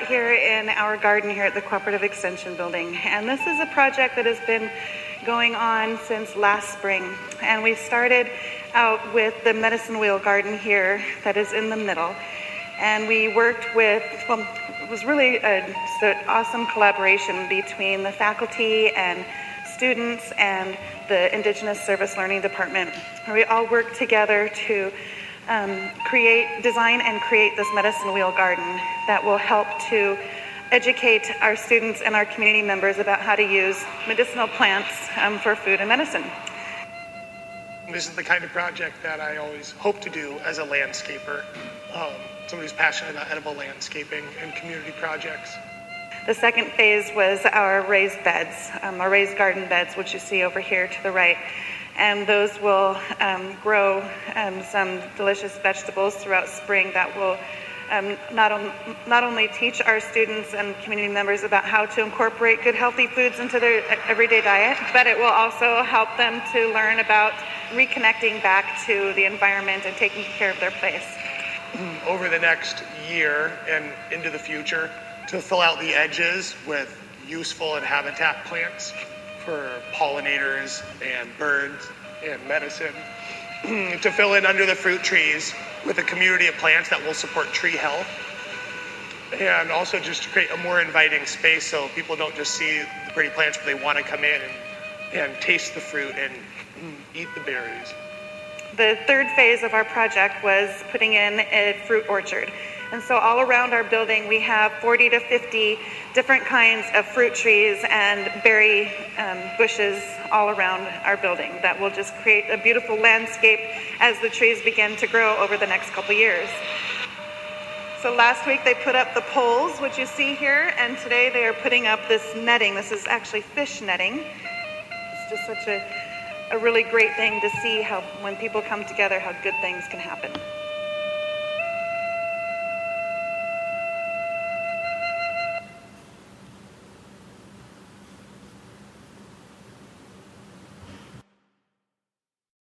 out here in our garden here at the Cooperative Extension Building. And this is a project that has been going on since last spring. And we started out with the medicine wheel garden here that is in the middle. And we worked with, well, it was really just an awesome collaboration between the faculty and students and the Indigenous Service Learning Department. We all worked together to design and create this medicine wheel garden that will help to educate our students and our community members about how to use medicinal plants for food and medicine. This is the kind of project that I always hope to do as a landscaper, somebody who's passionate about edible landscaping and community projects. The second phase was our raised beds, our raised garden beds, which you see over here to the right. And those will grow some delicious vegetables throughout spring that will not only teach our students and community members about how to incorporate good healthy foods into their everyday diet, but it will also help them to learn about reconnecting back to the environment and taking care of their place. Over the next year and into the future, to fill out the edges with useful and habitat plants for pollinators and birds and medicine, to fill in under the fruit trees with a community of plants that will support tree health, and also just to create a more inviting space so people don't just see the pretty plants, but they want to come in and taste the fruit and eat the berries. The third phase of our project was putting in a fruit orchard. And so all around our building, we have 40 to 50 different kinds of fruit trees and berry bushes all around our building that will just create a beautiful landscape as the trees begin to grow over the next couple years. So last week they put up the poles, which you see here, and today they are putting up this netting. This is actually fish netting. It's just such a really great thing to see how when people come together, how good things can happen.